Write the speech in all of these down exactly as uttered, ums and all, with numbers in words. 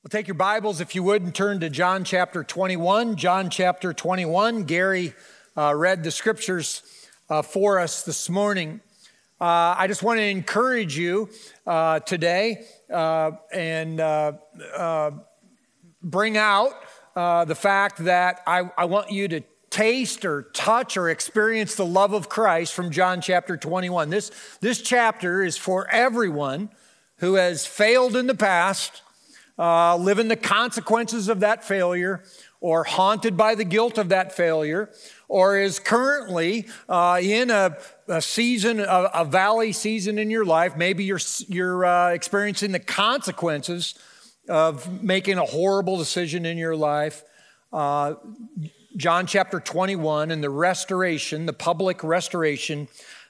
Well, take your Bibles, if you would, and turn to John chapter twenty-one. John chapter twenty-one. Gary uh, read the scriptures uh, for us this morning. Uh, I just want to encourage you uh, today uh, and uh, uh, bring out uh, the fact that I, I want you to taste or touch or experience the love of Christ from John chapter twenty-one. This, this chapter is for everyone who has failed in the past, Uh, living the consequences of that failure, or haunted by the guilt of that failure, or is currently uh, in a, a season, a, a valley season in your life. Maybe you're, you're uh, experiencing the consequences of making a horrible decision in your life. Uh, John chapter twenty-one and the restoration, the public restoration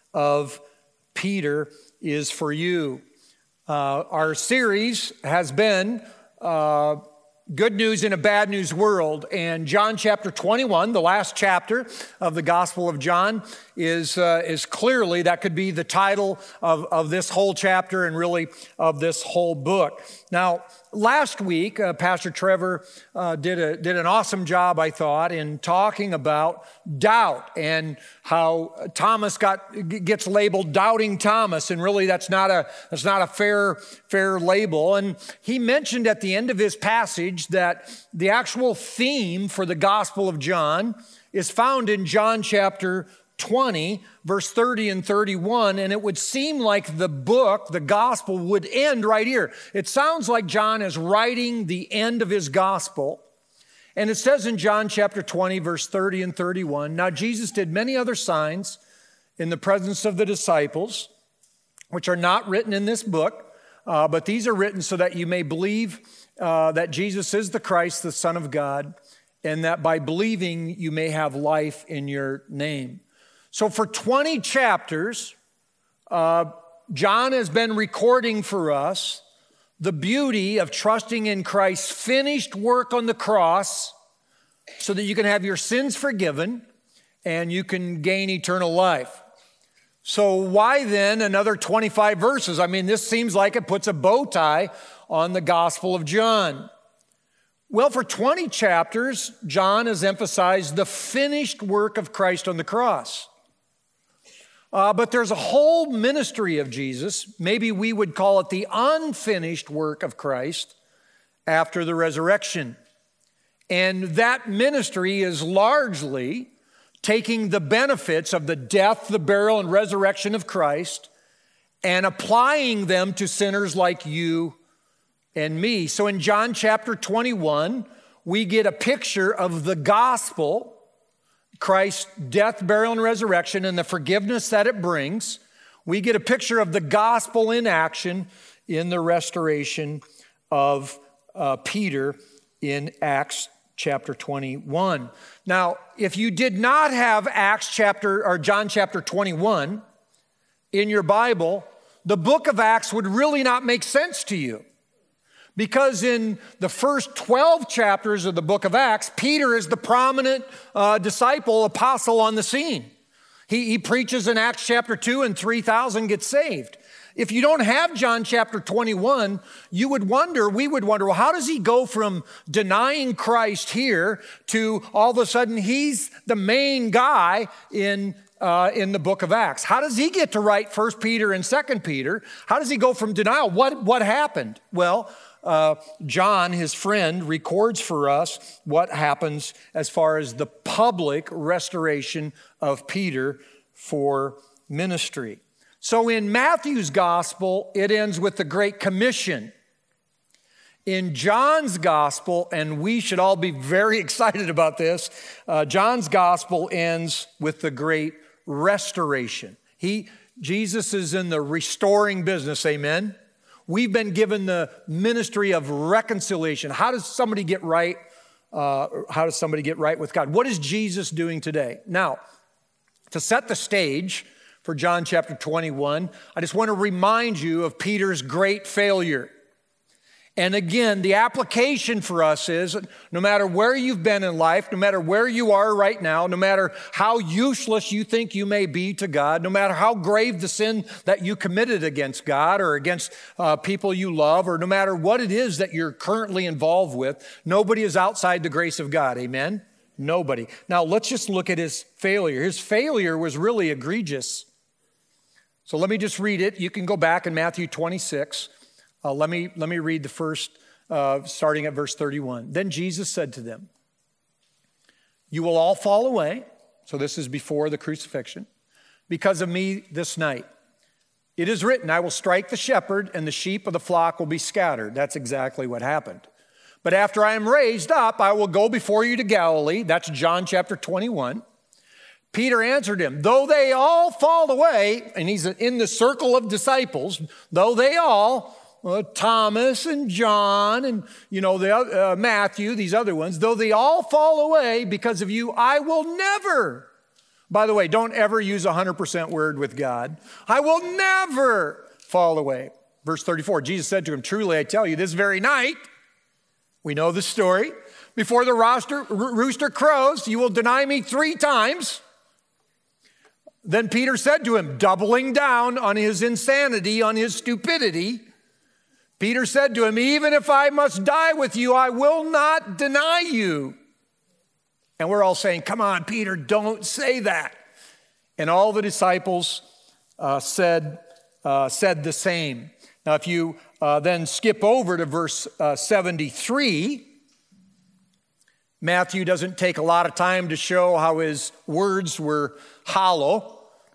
of Peter is for you. Uh, our series has been uh, Good News in a Bad News World. And John chapter twenty-one, the last chapter of the Gospel of John, is uh, is clearly, that could be the title of, of this whole chapter and really of this whole book. Now, last week, uh, Pastor Trevor uh, did a did an awesome job, I thought, in talking about doubt and how Thomas got gets labeled Doubting Thomas, and really that's not a that's not a fair fair label. And he mentioned at the end of his passage that the actual theme for the Gospel of John is found in John chapter twenty, verse thirty and thirty-one, and it would seem like the book, the gospel, would end right here. It sounds like John is writing the end of his gospel. And it says in John chapter twenty, verse thirty and thirty-one, "Now Jesus did many other signs in the presence of the disciples, which are not written in this book, uh, but these are written so that you may believe uh, that Jesus is the Christ, the Son of God, and that by believing you may have life in your name." So for twenty chapters, uh, John has been recording for us the beauty of trusting in Christ's finished work on the cross so that you can have your sins forgiven and you can gain eternal life. So why then another twenty-five verses? I mean, this seems like it puts a bow tie on the Gospel of John. Well, for twenty chapters, John has emphasized the finished work of Christ on the cross. Uh, but there's a whole ministry of Jesus, maybe we would call it the unfinished work of Christ after the resurrection. And that ministry is largely taking the benefits of the death, the burial, and resurrection of Christ and applying them to sinners like you and me. So in John chapter twenty-one, we get a picture of the gospel, Christ's death, burial, and resurrection, and the forgiveness that it brings. We get a picture of the gospel in action in the restoration of uh, Peter in Acts chapter twenty-one. Now, if you did not have Acts chapter or John chapter twenty-one in your Bible, the book of Acts would really not make sense to you. Because in the first twelve chapters of the book of Acts, Peter is the prominent uh, disciple, apostle on the scene. He, he preaches in Acts chapter two and three thousand get saved. If you don't have John chapter twenty-one, you would wonder, we would wonder, well, how does he go from denying Christ here to all of a sudden he's the main guy in Uh, in the book of Acts? How does he get to write First Peter and Second Peter? How does he go from denial? What, what happened? Well, uh, John, his friend, records for us what happens as far as the public restoration of Peter for ministry. So in Matthew's gospel, it ends with the Great Commission. In John's gospel, and we should all be very excited about this, uh, John's gospel ends with the Great Restoration. He, Jesus is in the restoring business, amen? We've been given the ministry of reconciliation. How does somebody get right? Uh, how does somebody get right with God? What is Jesus doing today? Now, to set the stage for John chapter twenty-one, I just want to remind you of Peter's great failure. And again, the application for us is no matter where you've been in life, no matter where you are right now, no matter how useless you think you may be to God, no matter how grave the sin that you committed against God or against uh, people you love, or no matter what it is that you're currently involved with, nobody is outside the grace of God. Amen? Nobody. Now, let's just look at his failure. His failure was really egregious. So let me just read it. You can go back in Matthew twenty-six. Uh, let me, let me read the first, uh, starting at verse thirty-one. Then Jesus said to them, "You will all fall away." So this is before the crucifixion. "Because of me this night. It is written, I will strike the shepherd and the sheep of the flock will be scattered." That's exactly what happened. "But after I am raised up, I will go before you to Galilee." That's John chapter twenty-one. Peter answered him, "Though they all fall away," and he's in the circle of disciples, "though they all," Uh, Thomas and John and, you know, the uh, Matthew, these other ones, "though they all fall away because of you, I will never." By the way, don't ever use a one hundred percent word with God. "I will never fall away." Verse thirty-four, Jesus said to him, "Truly I tell you, this very night," we know the story, "before the rooster, rooster crows, you will deny me three times." Then Peter said to him, doubling down on his insanity, on his stupidity, Peter said to him, "Even if I must die with you, I will not deny you." And we're all saying, "Come on, Peter, don't say that." And all the disciples uh, said, uh, said the same. Now, if you uh, then skip over to verse uh, seventy-three, Matthew doesn't take a lot of time to show how his words were hollow.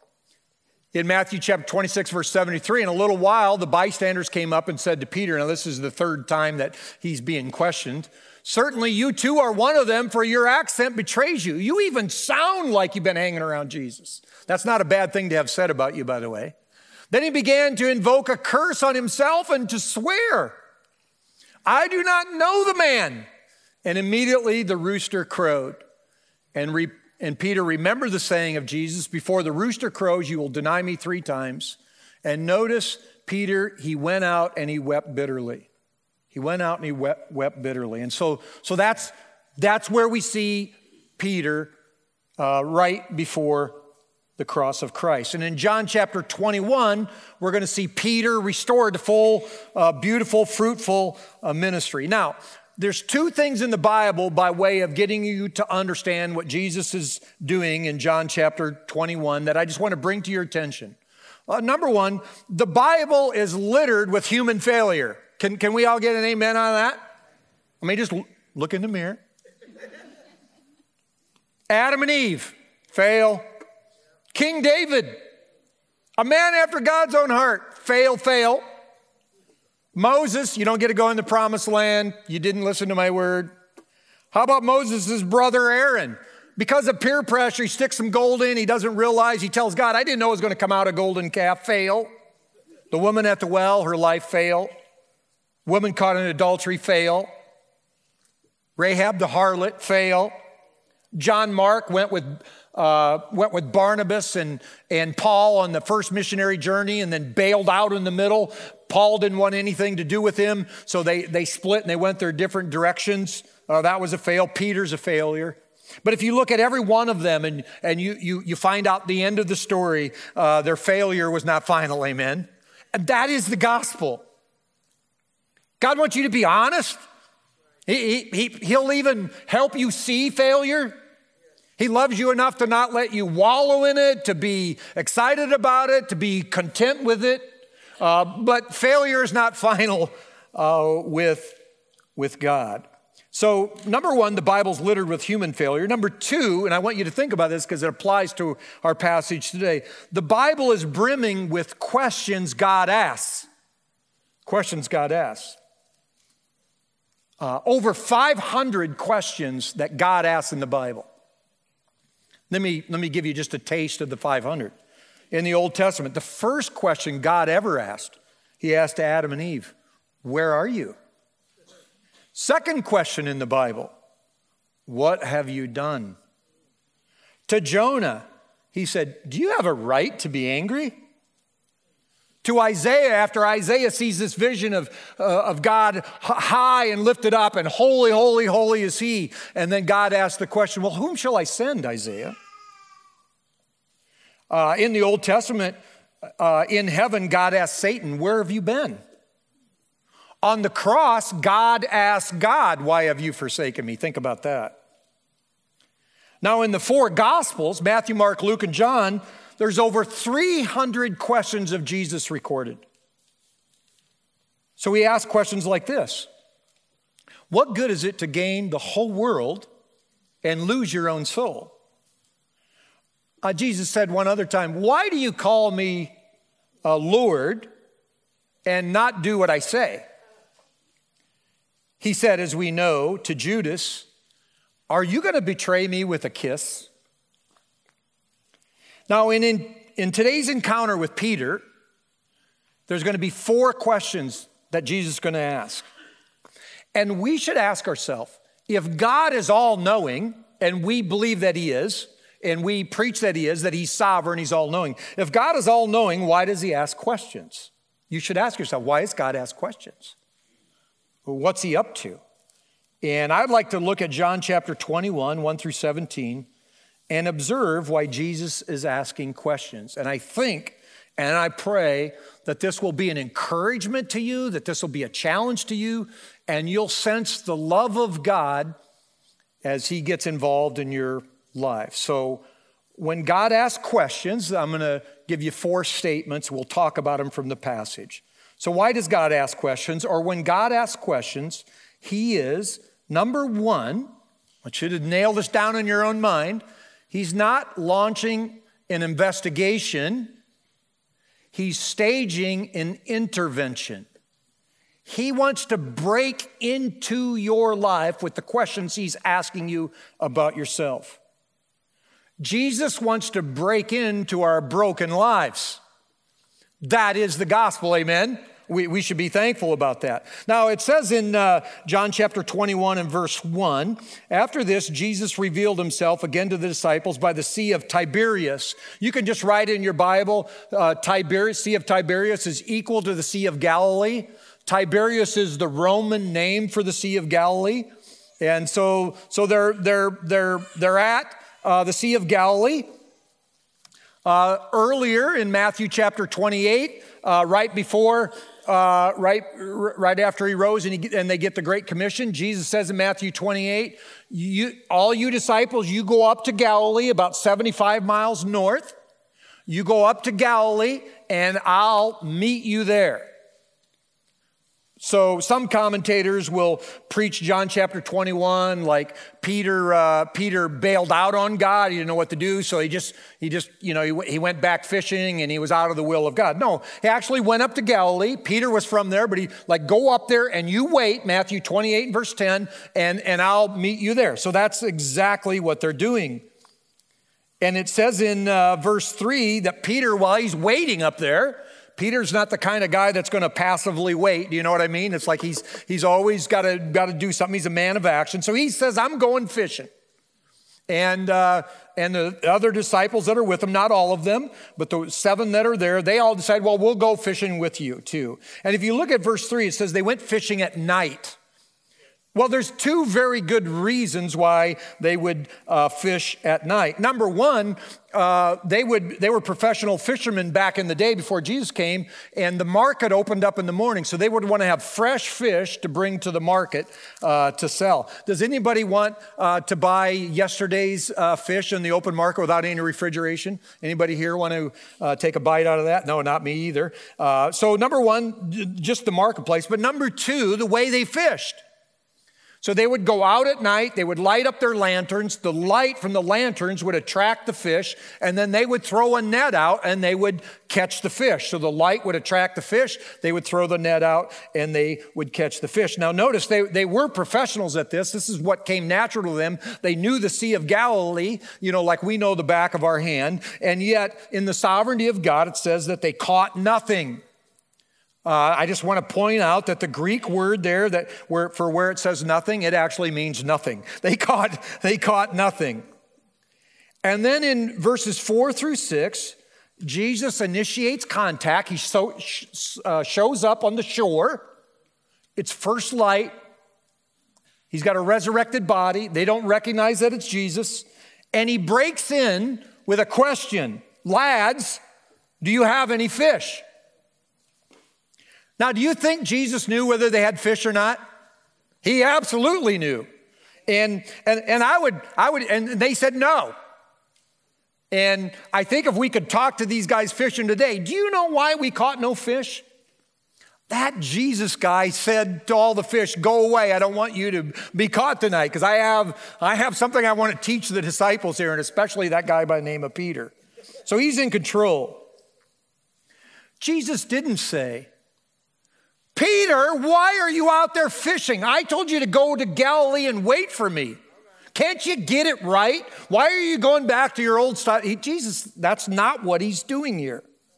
In Matthew chapter twenty-six, verse seventy-three, in a little while, the bystanders came up and said to Peter, now this is the third time that he's being questioned, "Certainly you too are one of them, for your accent betrays you. You even sound like you've been hanging around Jesus." That's not a bad thing to have said about you, by the way. Then he began to invoke a curse on himself and to swear, "I do not know the man." And immediately the rooster crowed. And re- And Peter remembered the saying of Jesus, "Before the rooster crows, you will deny me three times." And notice, Peter, he went out and he wept bitterly. He went out and he wept, wept bitterly. And so, so that's, that's where we see Peter uh, right before the cross of Christ. And in John chapter twenty-one, we're going to see Peter restored to full, uh, beautiful, fruitful uh, ministry. Now, there's two things in the Bible by way of getting you to understand what Jesus is doing in John chapter twenty-one that I just want to bring to your attention. Uh, number one, the Bible is littered with human failure. Can, can we all get an amen on that? I mean, just look in the mirror. Adam and Eve, fail. King David, a man after God's own heart, fail, fail. Moses, you don't get to go in the promised land. You didn't listen to my word. How about Moses' brother Aaron? Because of peer pressure, he sticks some gold in. He doesn't realize. He tells God, "I didn't know it was going to come out a golden calf." Fail. The woman at the well, her life fail. Woman caught in adultery, fail. Rahab the harlot, fail. John Mark went with uh, went with Barnabas and, and Paul on the first missionary journey and then bailed out in the middle. Paul didn't want anything to do with him, so they, they split and they went their different directions. Uh, that was a fail. Peter's a failure. But if you look at every one of them and, and you, you, you find out the end of the story, uh, their failure was not final, amen? And that is the gospel. God wants you to be honest. He, he, he'll even help you see failure. He loves you enough to not let you wallow in it, to be excited about it, to be content with it. Uh, but failure is not final uh, with, with God. So number one, the Bible's littered with human failure. Number two, and I want you to think about this because it applies to our passage today. The Bible is brimming with questions God asks. Questions God asks. Uh, over five hundred questions that God asks in the Bible. Let me, let me give you just a taste of the five hundred. In the Old Testament, the first question God ever asked, he asked to Adam and Eve, "Where are you?" Second question in the Bible, "What have you done?" To Jonah, he said, "Do you have a right to be angry?" To Isaiah, after Isaiah sees this vision of, uh, of God high and lifted up and holy, holy, holy is he. And then God asks the question, well, whom shall I send, Isaiah? Uh, in the Old Testament, uh, in heaven, God asked Satan, where have you been? On the cross, God asked God, why have you forsaken me? Think about that. Now in the four Gospels, Matthew, Mark, Luke, and John, there's over three hundred questions of Jesus recorded. So he asked questions like this. What good is it to gain the whole world and lose your own soul? Uh, Jesus said one other time, why do you call me uh, Lord and not do what I say? He said, as we know, to Judas, are you going to betray me with a kiss? Now, in, in, in today's encounter with Peter, there's going to be four questions that Jesus is going to ask. And we should ask ourselves, if God is all-knowing, and we believe that he is, and we preach that he is, that he's sovereign, he's all-knowing. If God is all-knowing, why does he ask questions? You should ask yourself, why does God ask questions? What's he up to? And I'd like to look at John chapter twenty-one, one through seventeen, and observe why Jesus is asking questions. And I think, and I pray, that this will be an encouragement to you, that this will be a challenge to you, and you'll sense the love of God as he gets involved in your life. So when God asks questions, I'm going to give you four statements. We'll talk about them from the passage. So why does God ask questions? Or when God asks questions, he is, number one, I want you to nail this down in your own mind, he's not launching an investigation, he's staging an intervention. He wants to break into your life with the questions he's asking you about yourself. Jesus wants to break into our broken lives. That is the gospel, amen? We, we should be thankful about that. Now, it says in uh, John chapter twenty-one and verse one, after this, Jesus revealed himself again to the disciples by the Sea of Tiberias. You can just write in your Bible, uh, Tiberias, Sea of Tiberias is equal to the Sea of Galilee. Tiberias is the Roman name for the Sea of Galilee. And so, so they're, they're, they're, they're at uh, the Sea of Galilee. Uh, earlier in Matthew chapter twenty-eight, uh, right before Uh, right, right after he rose and, he, and they get the Great Commission, Jesus says in Matthew twenty-eight, you, all you disciples, you go up to Galilee, about seventy-five miles north. You go up to Galilee and I'll meet you there. So some commentators will preach John chapter twenty-one like Peter uh, Peter bailed out on God. He didn't know what to do, so he just, he just you know, he, he went back fishing and he was out of the will of God. No, he actually went up to Galilee. Peter was from there, but he like, go up there and you wait, Matthew twenty-eight and verse ten, and, and I'll meet you there. So that's exactly what they're doing. And it says in uh, verse three that Peter, while he's waiting up there, Peter's not the kind of guy that's going to passively wait. Do you know what I mean? It's like he's he's always got to got to do something. He's a man of action. So he says, I'm going fishing. And uh, and the other disciples that are with him, not all of them, but the seven that are there, they all decide, well, we'll go fishing with you too. And if you look at verse three, it says they went fishing at night. Well, there's two very good reasons why they would uh, fish at night. Number one, uh, they would they were professional fishermen back in the day before Jesus came, and the market opened up in the morning, so they would want to have fresh fish to bring to the market uh, to sell. Does anybody want uh, to buy yesterday's uh, fish in the open market without any refrigeration? Anybody here want to uh, take a bite out of that? No, not me either. Uh, so number one, just the marketplace, but number two, the way they fished. So they would go out at night, they would light up their lanterns, the light from the lanterns would attract the fish, and then they would throw a net out and they would catch the fish. So the light would attract the fish, they would throw the net out and they would catch the fish. Now notice they, they were professionals at this. This is what came natural to them. They knew the Sea of Galilee, you know, like we know the back of our hand, and yet in the sovereignty of God, it says that they caught nothing. Uh, I just want to point out that the Greek word there that where, for where it says nothing, it actually means nothing. They caught, they caught nothing. And then in verses four through six, Jesus initiates contact. He so, uh, shows up on the shore. It's first light. He's got a resurrected body. They don't recognize that it's Jesus. And he breaks in with a question. Lads, do you have any fish? Now, do you think Jesus knew whether they had fish or not? He absolutely knew. And, and, and I would, I would, and they said no. And I think if we could talk to these guys fishing today, do you know why we caught no fish? That Jesus guy said to all the fish, go away. I don't want you to be caught tonight because I have, I have something I want to teach the disciples here, and especially that guy by the name of Peter. So he's in control. Jesus didn't say, Peter, why are you out there fishing? I told you to go to Galilee and wait for me. Can't you get it right? Why are you going back to your old style? He, Jesus, that's not what he's doing here.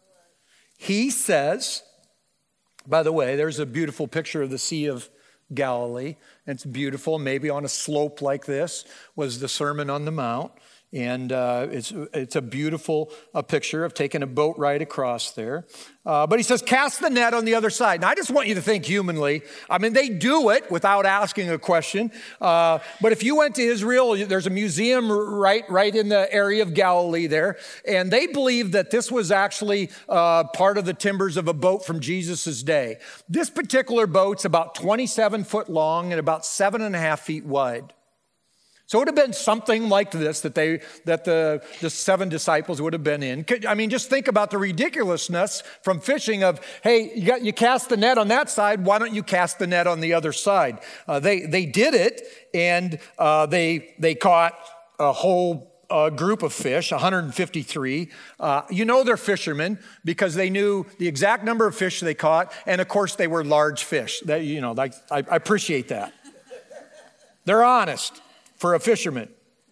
He says, by the way, there's a beautiful picture of the Sea of Galilee. It's beautiful. Maybe on a slope like this was the Sermon on the Mount. And uh, it's, it's a beautiful uh, picture of taking a boat ride across there. Uh, but he says, cast the net on the other side. And I just want you to think humanly. I mean, they do it without asking a question. Uh, but if you went to Israel, there's a museum right, right in the area of Galilee there. And they believe that this was actually uh, part of the timbers of a boat from Jesus' day. This particular boat's about twenty-seven foot long and about seven and a half feet wide. So it would have been something like this that they that the, the seven disciples would have been in. I mean, just think about the ridiculousness from fishing of, hey, you, got, you cast the net on that side, why don't you cast the net on the other side? Uh, they, they did it, and uh, they, they caught a whole uh, group of fish, one hundred fifty-three. Uh, you know they're fishermen because they knew the exact number of fish they caught, and of course they were large fish. That, you know, I, I appreciate that. They're honest. For a fisherman.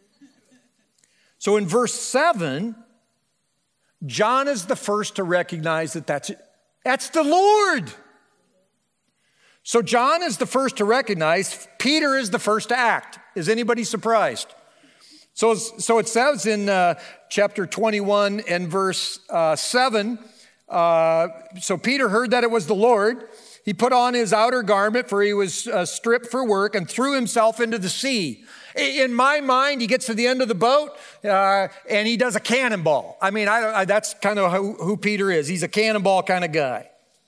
So in verse seven, John is the first to recognize that that's, that's the Lord. So John is the first to recognize, Peter is the first to act. Is anybody surprised? So, so it says in uh, chapter twenty-one and verse uh, seven, uh, so Peter heard that it was the Lord. He put on his outer garment, for he was uh, stripped for work, and threw himself into the sea. In my mind, he gets to the end of the boat uh, and he does a cannonball. I mean, I, I, that's kind of who, who Peter is. He's a cannonball kind of guy.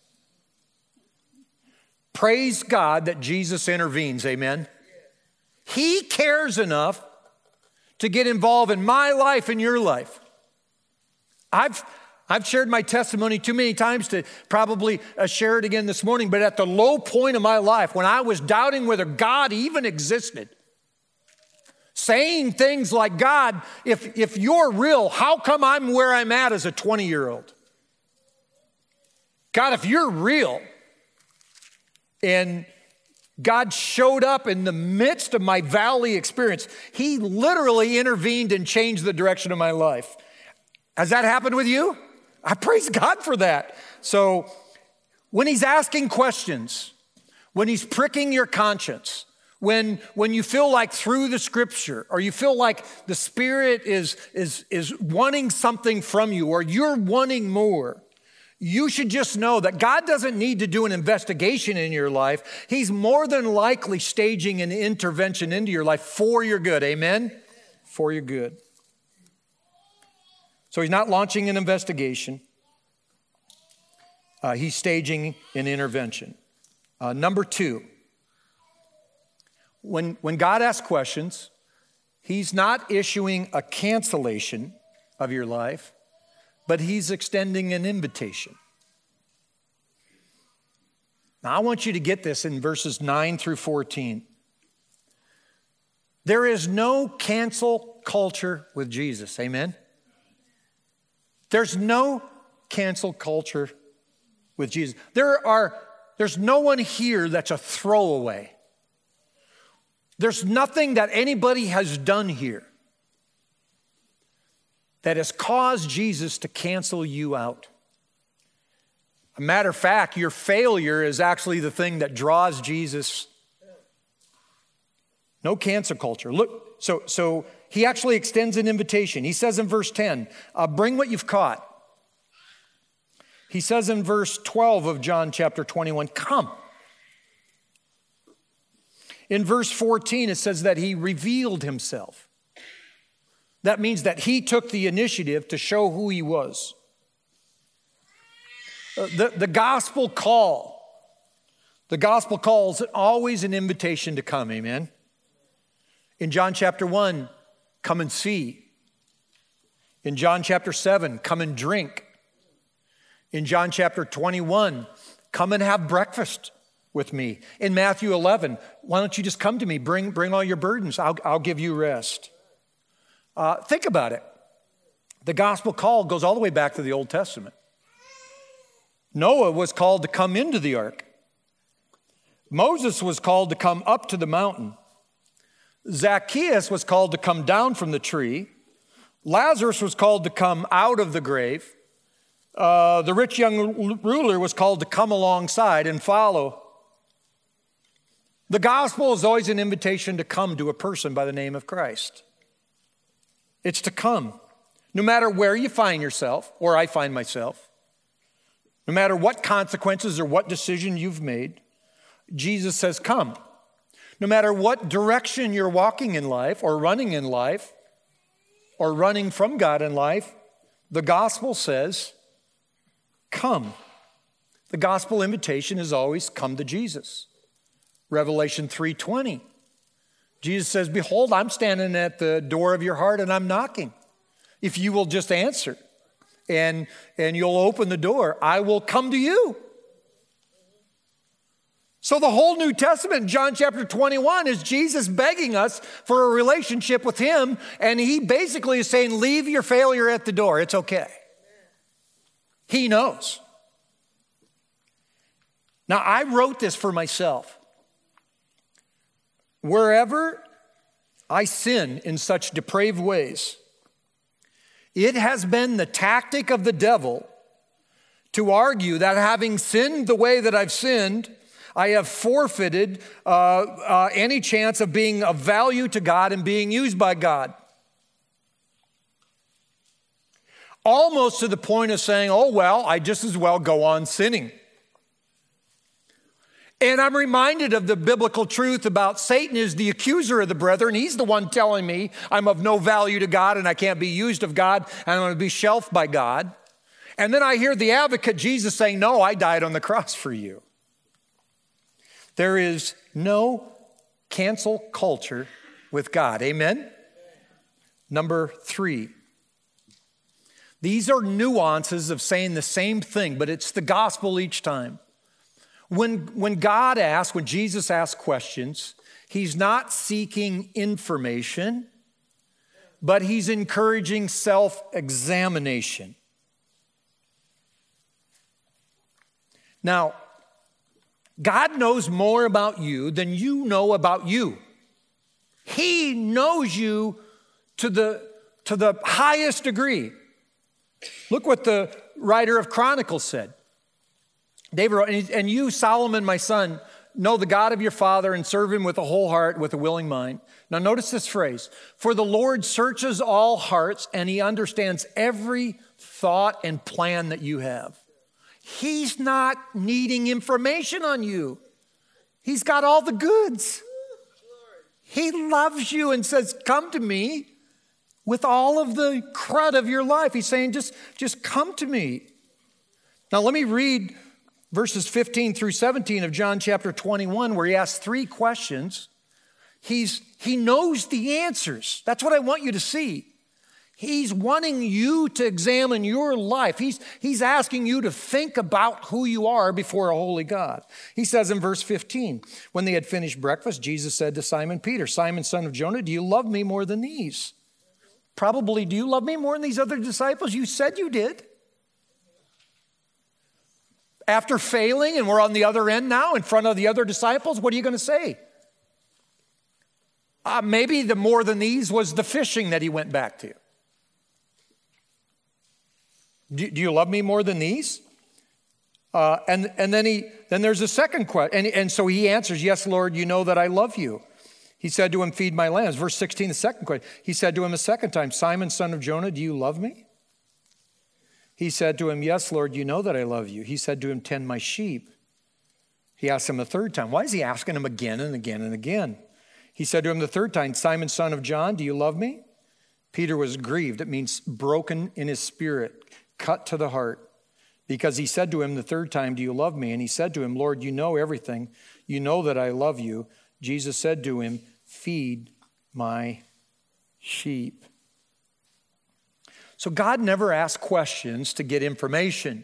Praise God that Jesus intervenes, amen? He cares enough to get involved in my life and your life. I've I've shared my testimony too many times to probably uh, share it again this morning, but at the low point of my life, when I was doubting whether God even existed, saying things like, God, if, if you're real, how come I'm where I'm at as a twenty-year-old? God, if you're real, and God showed up in the midst of my valley experience, he literally intervened and changed the direction of my life. Has that happened with you? I praise God for that. So when he's asking questions, when he's pricking your conscience, when, when you feel like through the scripture, or you feel like the Spirit is, is, is wanting something from you, or you're wanting more, you should just know that God doesn't need to do an investigation in your life. He's more than likely staging an intervention into your life for your good. Amen? For your good. So he's not launching an investigation. Uh, he's staging an intervention. Uh, number two, when, when God asks questions, he's not issuing a cancellation of your life, but he's extending an invitation. Now, I want you to get this in verses nine through fourteen. There is no cancel culture with Jesus. Amen? There's no cancel culture with Jesus. There are, there's no one here that's a throwaway. There's nothing that anybody has done here that has caused Jesus to cancel you out. A matter of fact, your failure is actually the thing that draws Jesus. No cancel culture. Look, so, so he actually extends an invitation. He says in verse ten, uh, bring what you've caught. He says in verse twelve of John chapter twenty-one, come. In verse fourteen, it says that he revealed himself. That means that he took the initiative to show who he was. The, the gospel call, the gospel call is always an invitation to come, amen? In John chapter one, come and see. In John chapter seven, come and drink. In John chapter twenty-one, come and have breakfast with me. In Matthew eleven, why don't you just come to me, bring, bring all your burdens, I'll, I'll give you rest. Uh, think about it. The gospel call goes all the way back to the Old Testament. Noah was called to come into the ark. Moses was called to come up to the mountain. Zacchaeus was called to come down from the tree. Lazarus was called to come out of the grave. Uh, the rich young ruler was called to come alongside and follow. The gospel is always an invitation to come to a person by the name of Christ. It's to come. No matter where you find yourself, or I find myself, no matter what consequences or what decision you've made, Jesus says, come. No matter what direction you're walking in life or running in life or running from God in life, the gospel says, come. The gospel invitation is always come to Jesus. Revelation three twenty. Jesus says, behold, I'm standing at the door of your heart and I'm knocking. If you will just answer and, and you'll open the door, I will come to you. So the whole New Testament, John chapter twenty-one, is Jesus begging us for a relationship with him. And he basically is saying, leave your failure at the door. It's okay. He knows. Now, I wrote this for myself. Wherever I sin in such depraved ways, it has been the tactic of the devil to argue that having sinned the way that I've sinned, I have forfeited uh, uh, any chance of being of value to God and being used by God. Almost to the point of saying, oh, well, I just as well go on sinning. And I'm reminded of the biblical truth about Satan is the accuser of the brethren. He's the one telling me I'm of no value to God and I can't be used of God and I'm going to be shelved by God. And then I hear the advocate, Jesus, saying, no, I died on the cross for you. There is no cancel culture with God. Amen? Number three. These are nuances of saying the same thing, but it's the gospel each time. When, when God asks, when Jesus asks questions, he's not seeking information, but he's encouraging self-examination. Now, God knows more about you than you know about you. He knows you to the, to the highest degree. Look what the writer of Chronicles said. David wrote, and you, Solomon, my son, know the God of your father and serve him with a whole heart, with a willing mind. Now notice this phrase, for the Lord searches all hearts and he understands every thought and plan that you have. He's not needing information on you. He's got all the goods. He loves you and says, come to me with all of the crud of your life. He's saying, just, just come to me. Now let me read verses fifteen through seventeen of John chapter twenty-one, where he asks three questions. He's, he knows the answers. That's what I want you to see. He's wanting you to examine your life. He's, he's asking you to think about who you are before a holy God. He says in verse fifteen, when they had finished breakfast, Jesus said to Simon Peter, Simon, son of Jonah, do you love me more than these? Probably, do you love me more than these other disciples? You said you did. After failing and we're on the other end now in front of the other disciples, what are you going to say? Uh, maybe the more than these was the fishing that he went back to. Do, do you love me more than these? Uh, and, and then he then there's a second question. And, and so he answers, yes, Lord, you know that I love you. He said to him, feed my lambs. Verse sixteen, the second question. He said to him a second time, Simon, son of Jonah, do you love me? He said to him, yes, Lord, you know that I love you. He said to him, tend my sheep. He asked him a third time. Why is he asking him again and again and again? He said to him the third time, Simon, son of John, do you love me? Peter was grieved. It means broken in his spirit, cut to the heart, because he said to him the third time, do you love me? And he said to him, Lord, you know everything. You know that I love you. Jesus said to him, feed my sheep. So God never asks questions to get information.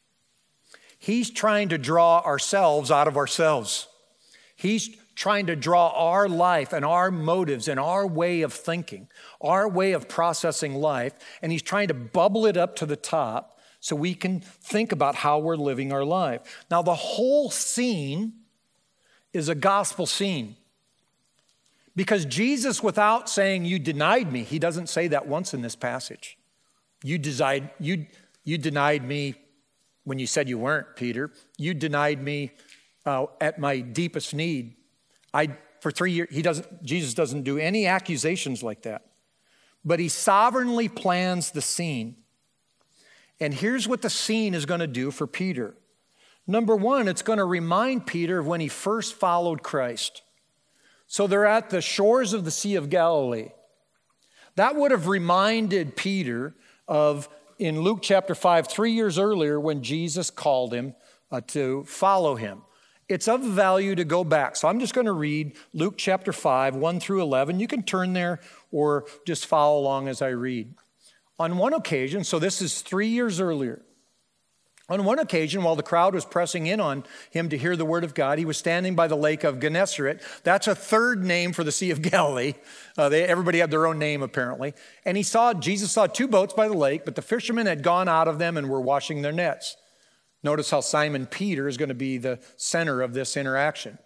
He's trying to draw ourselves out of ourselves. He's trying to draw our life and our motives and our way of thinking, our way of processing life, and he's trying to bubble it up to the top so we can think about how we're living our life. Now, the whole scene is a gospel scene. Because Jesus, without saying, you denied me, he doesn't say that once in this passage. You, desired, you, you denied me when you said you weren't, Peter. You denied me uh, at my deepest need. I, for three years, he doesn't, Jesus doesn't do any accusations like that. But he sovereignly plans the scene. And here's what the scene is going to do for Peter. Number one, it's going to remind Peter of when he first followed Christ. So they're at the shores of the Sea of Galilee. That would have reminded Peter of, in Luke chapter five, three years earlier when Jesus called him uh, to follow him. It's of value to go back. So I'm just going to read Luke chapter five, one through eleven. You can turn there or just follow along as I read. On one occasion, so this is three years earlier, on one occasion, while the crowd was pressing in on him to hear the word of God, he was standing by the lake of Gennesaret. That's a third name for the Sea of Galilee. Uh, they, everybody had their own name, apparently. And he saw, Jesus saw two boats by the lake, but the fishermen had gone out of them and were washing their nets. Notice how Simon Peter is going to be the center of this interaction.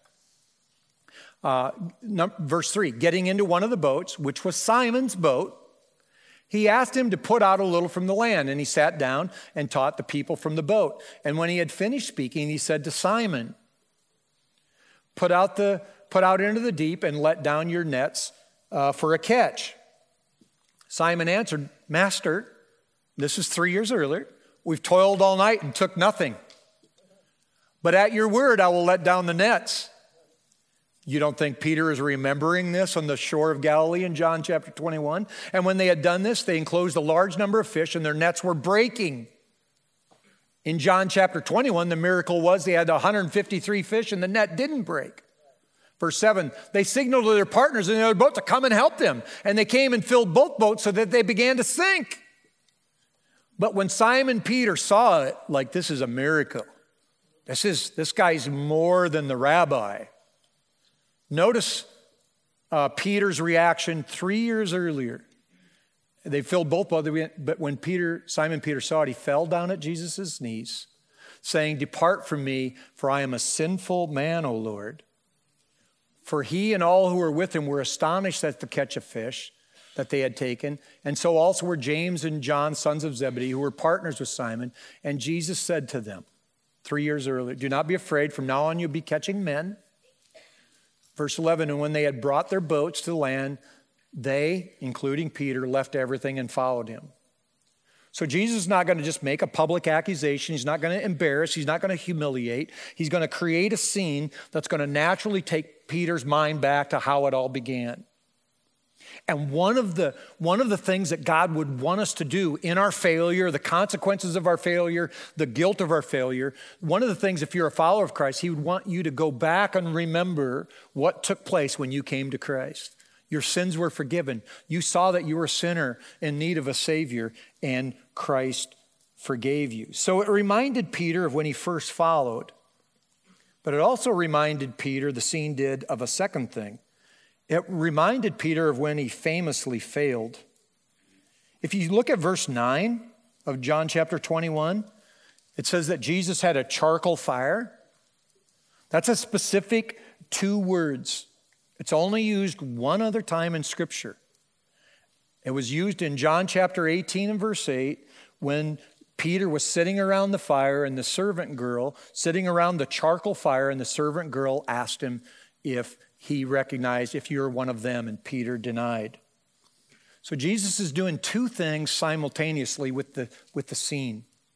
Uh, no, verse three, getting into one of the boats, which was Simon's boat, he asked him to put out a little from the land, and he sat down and taught the people from the boat. And when he had finished speaking, he said to Simon, put out, the, put out into the deep and let down your nets uh, for a catch. Simon answered, Master, this is three years earlier, we've toiled all night and took nothing. But at your word, I will let down the nets. You don't think Peter is remembering this on the shore of Galilee in John chapter twenty-one? And when they had done this, they enclosed a large number of fish and their nets were breaking. In John chapter twenty-one, the miracle was they had one hundred fifty-three fish and the net didn't break. Verse seven, they signaled to their partners in the other boat to come and help them. And they came and filled both boats so that they began to sink. But when Simon Peter saw it, like this is a miracle. This is, this guy's more than the rabbi. Notice uh, Peter's reaction three years earlier. They filled both boats, but when Peter, Simon Peter saw it, he fell down at Jesus' knees, saying, depart from me, for I am a sinful man, O Lord. For he and all who were with him were astonished at the catch of fish that they had taken, and so also were James and John, sons of Zebedee, who were partners with Simon. And Jesus said to them, three years earlier, do not be afraid, from now on you'll be catching men. Verse eleven, and when they had brought their boats to land, they, including Peter, left everything and followed him. So Jesus is not going to just make a public accusation. He's not going to embarrass. He's not going to humiliate. He's going to create a scene that's going to naturally take Peter's mind back to how it all began. And one of the, one of the things that God would want us to do in our failure, the consequences of our failure, the guilt of our failure, one of the things, if you're a follower of Christ, he would want you to go back and remember what took place when you came to Christ. Your sins were forgiven. You saw that you were a sinner in need of a Savior, and Christ forgave you. So it reminded Peter of when he first followed, but it also reminded Peter, the scene did, of a second thing. It reminded Peter of when he famously failed. If you look at verse nine of John chapter twenty-one, it says that Jesus had a charcoal fire. That's a specific two words. It's only used one other time in Scripture. It was used in John chapter eighteen and verse eight when Peter was sitting around the fire and the servant girl, sitting around the charcoal fire, and the servant girl asked him if he recognized if you're one of them, and Peter denied. So Jesus is doing two things simultaneously with the, with the scene.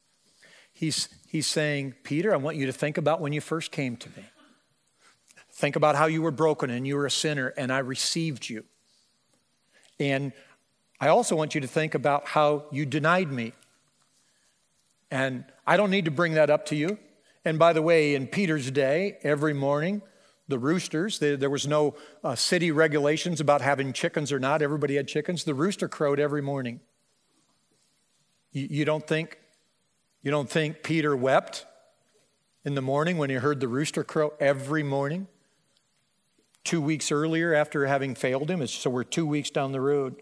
He's, he's saying, Peter, I want you to think about when you first came to me. Think about how you were broken and you were a sinner and I received you. And I also want you to think about how you denied me. And I don't need to bring that up to you. And by the way, in Peter's day, every morning, the roosters, they, there was no uh, city regulations about having chickens or not. Everybody had chickens. The rooster crowed every morning. You, you don't think, you don't think Peter wept in the morning when he heard the rooster crow every morning? Two weeks earlier after having failed him, so we're two weeks down the road.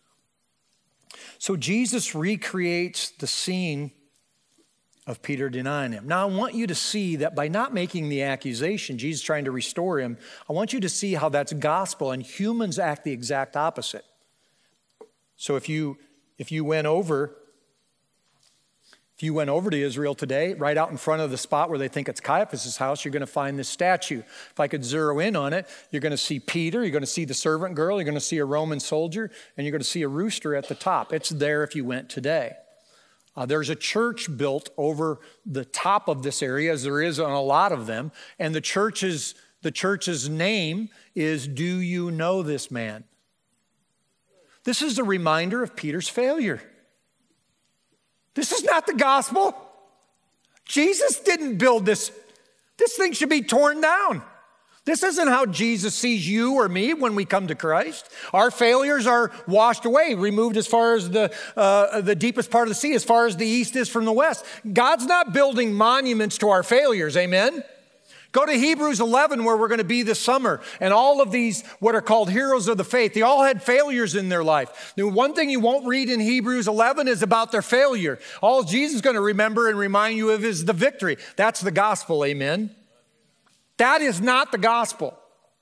So Jesus recreates the scene of Peter denying him. Now I want you to see that by not making the accusation, Jesus trying to restore him, I want you to see how that's gospel and humans act the exact opposite. So if you if you went over If you went over to Israel today, right out in front of the spot where they think it's Caiaphas' house, you're going to find this statue. If I could zero in on it, you're going to see Peter, you're going to see the servant girl, you're going to see a Roman soldier, and you're going to see a rooster at the top. It's there if you went today. Uh, there's a church built over the top of this area, as there is on a lot of them, and the church's, the church's name is, Do You Know This Man? This is a reminder of Peter's failure. This is not the gospel. Jesus didn't build this. This thing should be torn down. This isn't how Jesus sees you or me when we come to Christ. Our failures are washed away, removed as far as the, uh, the deepest part of the sea, as far as the east is from the west. God's not building monuments to our failures, amen? Go to Hebrews eleven, where we're going to be this summer. And all of these, what are called heroes of the faith, they all had failures in their life. The one thing you won't read in Hebrews eleven is about their failure. All Jesus is going to remember and remind you of is the victory. That's the gospel, amen? That is not the gospel.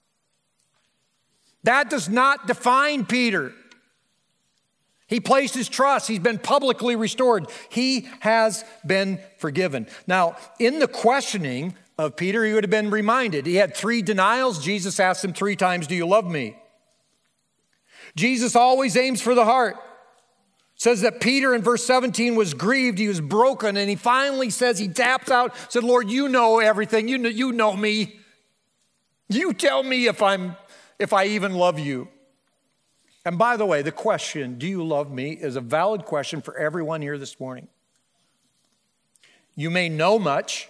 That does not define Peter. He placed his trust. He's been publicly restored. He has been forgiven. Now, in the questioning of Peter, he would have been reminded. He had three denials. Jesus asked him three times, do you love me? Jesus always aims for the heart. It says that Peter in verse seventeen was grieved. He was broken. And he finally says, he taps out, said, Lord, you know everything. You know, you know me. You tell me if I'm, if I even love you. And by the way, the question, do you love me, is a valid question for everyone here this morning. You may know much.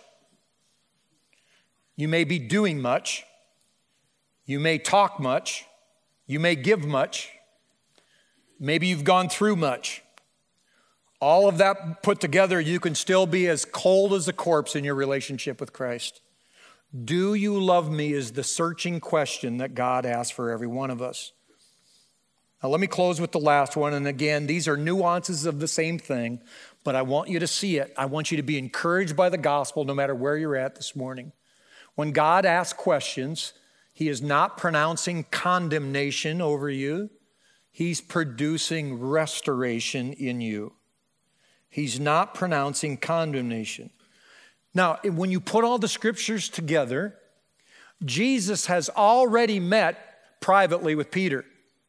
You may be doing much. You may talk much. You may give much. Maybe you've gone through much. All of that put together, you can still be as cold as a corpse in your relationship with Christ. Do you love me is the searching question that God asks for every one of us. Now let me close with the last one. And again, these are nuances of the same thing, but I want you to see it. I want you to be encouraged by the gospel no matter where you're at this morning. When God asks questions, he is not pronouncing condemnation over you. He's producing restoration in you. He's not pronouncing condemnation. Now, when you put all the scriptures together, Jesus has already met privately with Peter.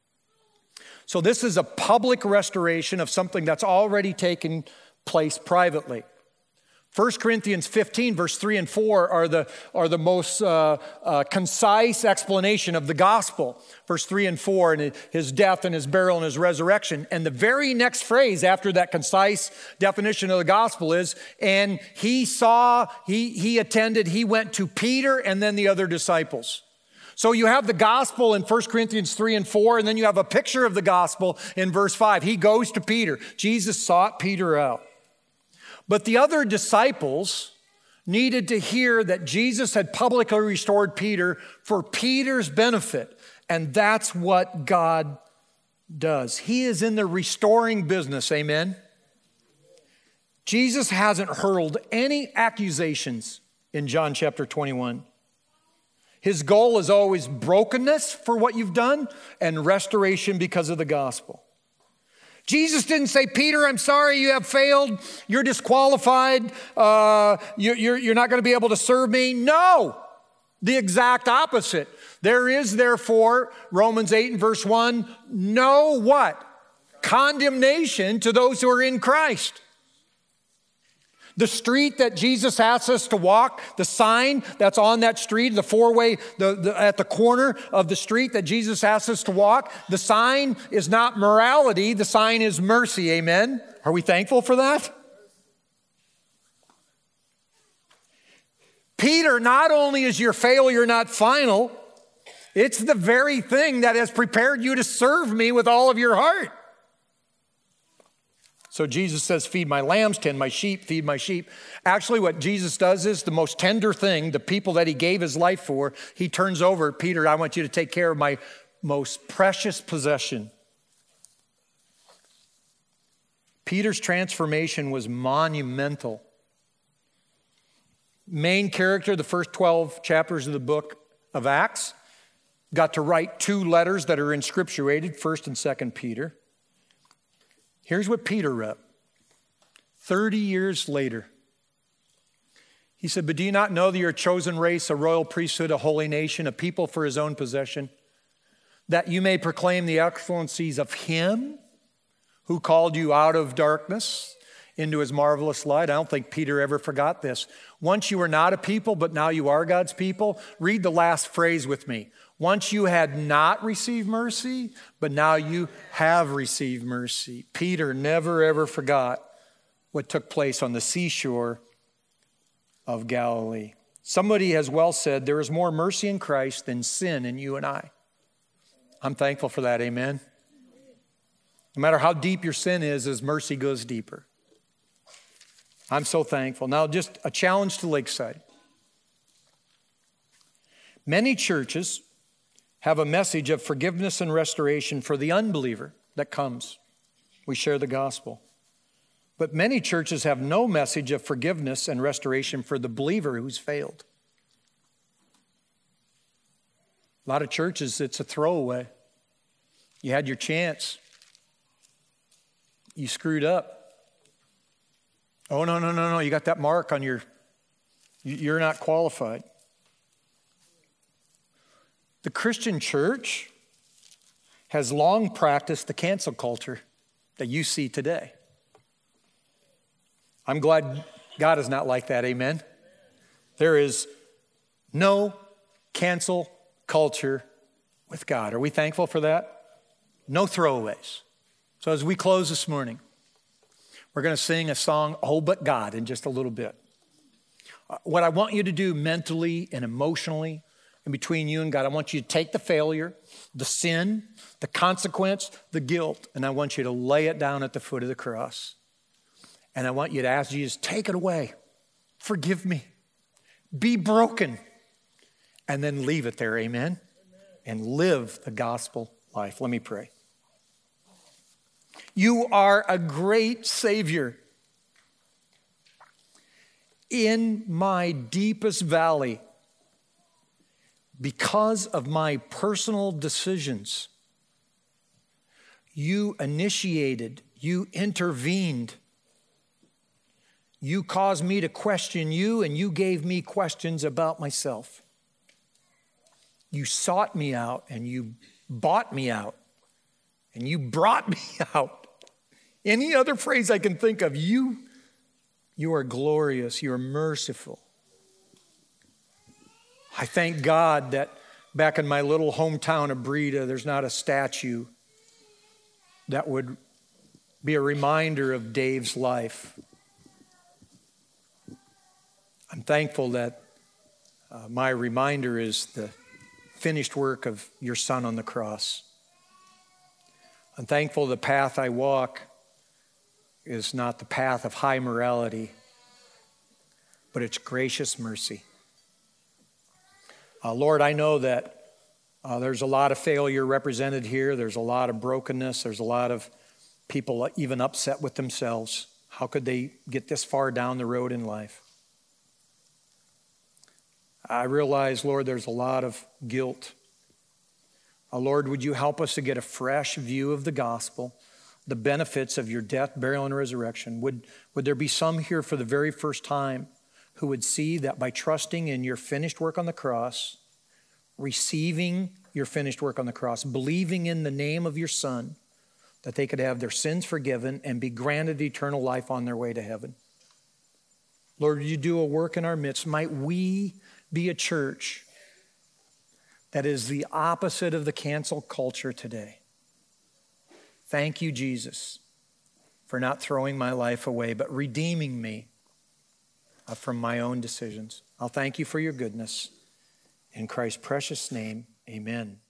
So this is a public restoration of something that's already taken place privately. First Corinthians fifteen, verse three and four are the, are the most uh, uh, concise explanation of the gospel. Verse three and four, and his death and his burial and his resurrection. And the very next phrase after that concise definition of the gospel is, and he saw, he, he attended, he went to Peter and then the other disciples. So you have the gospel in First Corinthians three and four, and then you have a picture of the gospel in verse five. He goes to Peter. Jesus sought Peter out. But the other disciples needed to hear that Jesus had publicly restored Peter for Peter's benefit. And that's what God does. He is in the restoring business, amen? Jesus hasn't hurled any accusations in John chapter twenty-one. His goal is always brokenness for what you've done and restoration because of the gospel. Jesus didn't say, Peter, I'm sorry you have failed. You're disqualified. Uh, you're, you're, you're not going to be able to serve me. No, the exact opposite. There is therefore, Romans eight and verse one, no what? Condemnation to those who are in Christ. The street that Jesus asks us to walk, the sign that's on that street, the four-way, the, the, at the corner of the street that Jesus asks us to walk, the sign is not morality, the sign is mercy, amen? Are we thankful for that? Peter, not only is your failure not final, it's the very thing that has prepared you to serve me with all of your heart. So Jesus says, feed my lambs, tend my sheep, feed my sheep. Actually, what Jesus does is the most tender thing, the people that he gave his life for, he turns over, Peter, I want you to take care of my most precious possession. Peter's transformation was monumental. Main character, the first twelve chapters of the book of Acts, got to write two letters that are inscripturated, First and Second Peter. Here's what Peter wrote. thirty years later, he said, but do you not know that you're a chosen race, a royal priesthood, a holy nation, a people for his own possession, that you may proclaim the excellencies of him who called you out of darkness into his marvelous light? I don't think Peter ever forgot this. Once you were not a people, but now you are God's people. Read the last phrase with me. Once you had not received mercy, but now you have received mercy. Peter never ever forgot what took place on the seashore of Galilee. Somebody has well said, there is more mercy in Christ than sin in you and I. I'm thankful for that, amen? No matter how deep your sin is, his mercy goes deeper. I'm so thankful. Now, just a challenge to Lakeside. Many churches have a message of forgiveness and restoration for the unbeliever that comes. We share the gospel. But many churches have no message of forgiveness and restoration for the believer who's failed. A lot of churches, it's a throwaway. You had your chance. You screwed up. Oh, no, no, no, no. You got that mark on your, you're not qualified. The Christian church has long practiced the cancel culture that you see today. I'm glad God is not like that, amen? There is no cancel culture with God. Are we thankful for that? No throwaways. So as we close this morning, we're going to sing a song, Oh But God, in just a little bit. What I want you to do mentally and emotionally and between you and God, I want you to take the failure, the sin, the consequence, the guilt, and I want you to lay it down at the foot of the cross. And I want you to ask Jesus, take it away. Forgive me. Be broken. And then leave it there, amen? And live the gospel life. Let me pray. You are a great Savior. In my deepest valley, because of my personal decisions, you initiated, you intervened. You caused me to question you, and you gave me questions about myself. You sought me out, and you bought me out, and you brought me out. Any other phrase I can think of, you, you are glorious, you are merciful. I thank God that back in my little hometown of Breda, there's not a statue that would be a reminder of Dave's life. I'm thankful that uh, my reminder is the finished work of your Son on the cross. I'm thankful the path I walk is not the path of high morality, but it's gracious mercy. Uh, Lord, I know that uh, there's a lot of failure represented here. There's a lot of brokenness. There's a lot of people even upset with themselves. How could they get this far down the road in life? I realize, Lord, there's a lot of guilt. Uh, Lord, would you help us to get a fresh view of the gospel, the benefits of your death, burial, and resurrection? Would, would there be some here for the very first time who would see that by trusting in your finished work on the cross, receiving your finished work on the cross, believing in the name of your Son, that they could have their sins forgiven and be granted eternal life on their way to heaven? Lord, you do a work in our midst. Might we be a church that is the opposite of the cancel culture today. Thank you, Jesus, for not throwing my life away, but redeeming me from my own decisions. I'll thank you for your goodness. In Christ's precious name, amen.